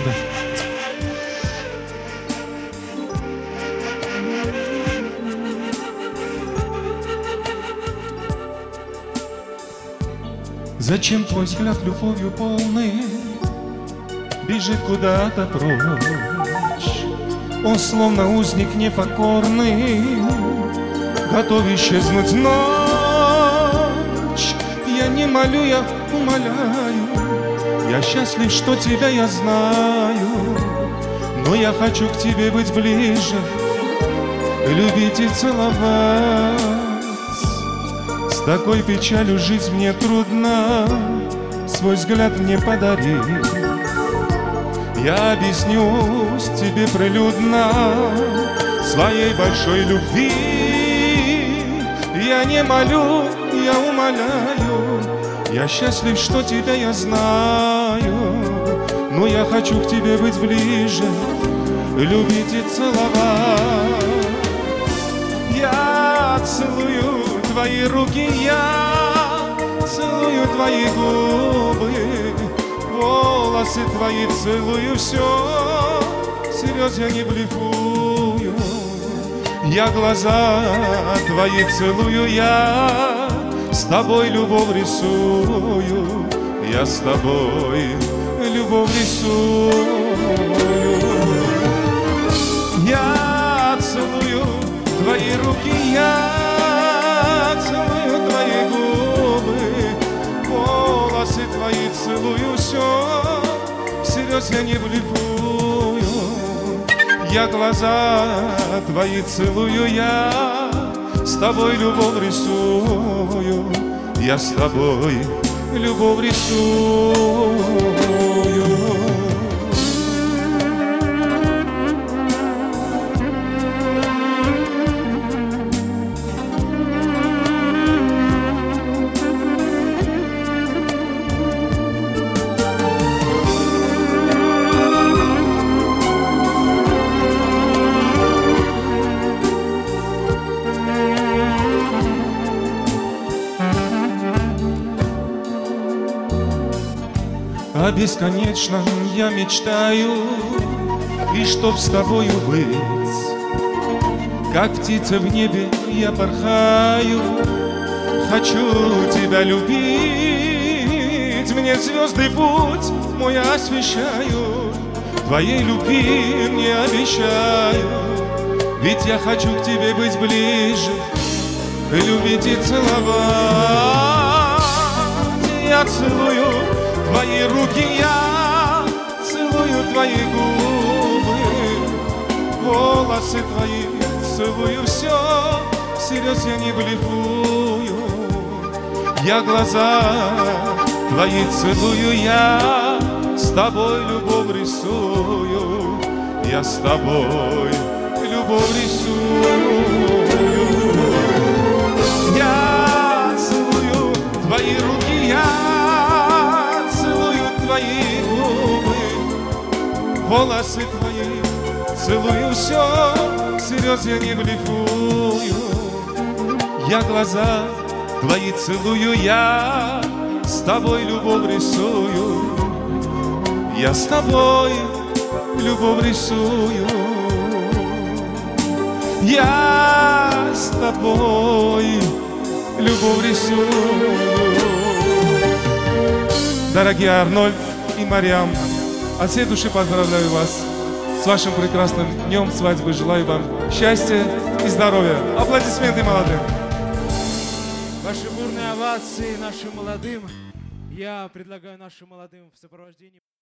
сыграть. Зачем твой взгляд любовью полный бежит куда-то прочь? Он словно узник непокорный, готов исчезнуть в ночь. Я не молю, я умоляю, я счастлив, что тебя я знаю, но я хочу к тебе быть ближе, любить и целовать. С такой печалью жизнь мне трудна, свой взгляд мне подари. Я объяснюсь тебе прилюдно своей большой любви. Я не молю, я умоляю, я счастлив, что тебя я знаю, но я хочу к тебе быть ближе, любить и целовать. Я целую твои руки, я целую твои губы, волосы твои целую, все, серьез я не блефую. Я глаза твои целую, я с тобой любовь рисую, я с тобой любовь рисую. Я целую твои руки, я целую твои губы, волосы твои целую, все, серьез я не блефую. Я глаза твои целую, я с тобой любовь рисую, я с тобой любовь рисую. О бесконечном я мечтаю, и чтоб с тобою быть, как птица в небе я порхаю. Хочу тебя любить, мне звезды путь мой освещают, твоей любви мне обещаю. Ведь я хочу к тебе быть ближе, любить и целовать. Я целую твои руки, я целую твои губы, волосы твои целую, все, серьез я не блефую. Я глаза твои целую, я с тобой любовь рисую, я с тобой любовь рисую. Я целую твои руки, я твои губы, волосы твои целую, все, серьез я не блефую. Я глаза твои целую, я с тобой любовь рисую, я с тобой любовь рисую. Я с тобой любовь рисую. Дорогие Арнольд и Марьям, от всей души поздравляю вас с вашим прекрасным днем свадьбы. Желаю вам счастья и здоровья. Аплодисменты молодым. Ваши бурные овации нашим молодым. Я предлагаю нашим молодым в сопровождении...